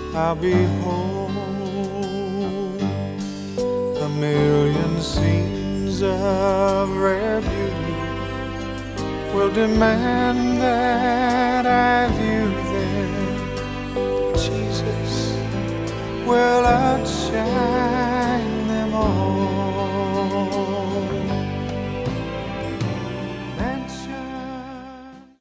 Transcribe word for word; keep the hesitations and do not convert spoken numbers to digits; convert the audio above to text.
I'll behold a million scenes of rare beauty, will demand that I view them. Jesus will outshine them all.